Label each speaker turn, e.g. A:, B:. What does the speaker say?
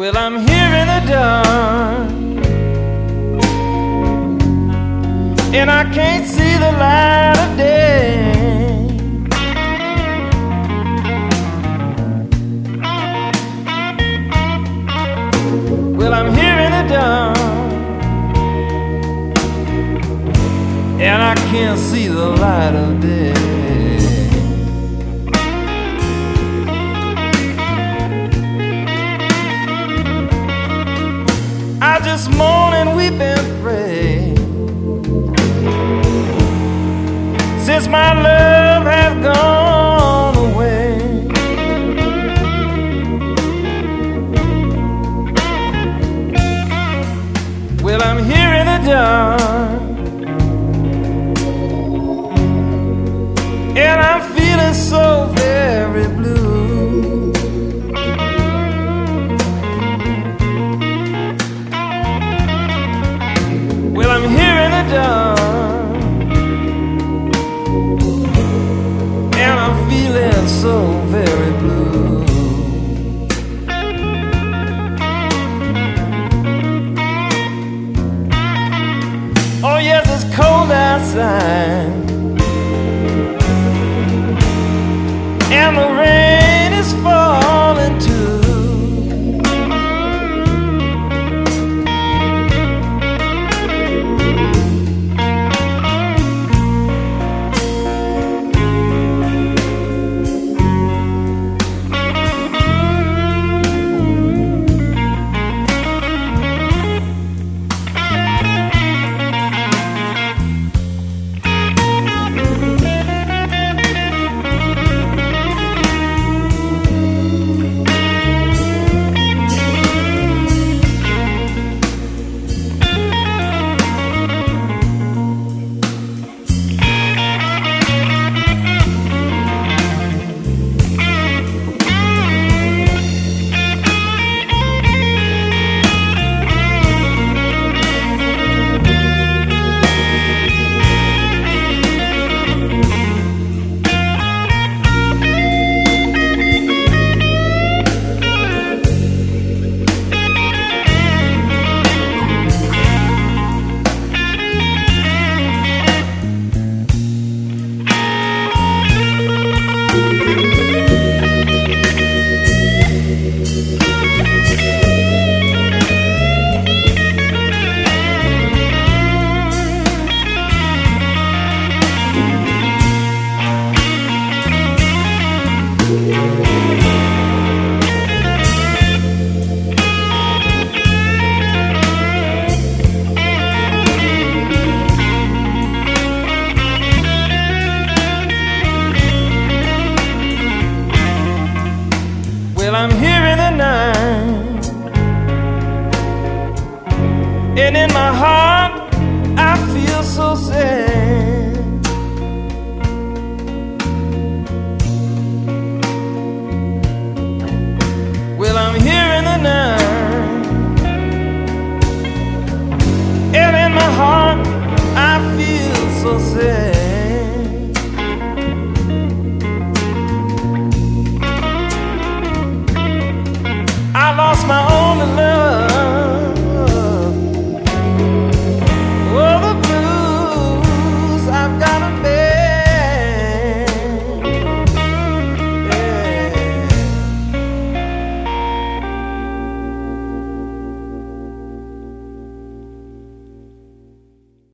A: Well, I'm here in the dark, and I can't see the light of day. Well, I'm here in the dark, and I can't see the light of day. I just moan and weep and pray, since my love has gone away. Well, I'm here in the dark, and I'm feeling so very blue. Well, I'm here in the dark, and I'm feeling so very blue. Oh yes, it's cold outside, and the rain is falling too. Well, I'm here in the night, and in my heart I feel so sad. Well, I'm here in the night, and in my heart I feel so sad.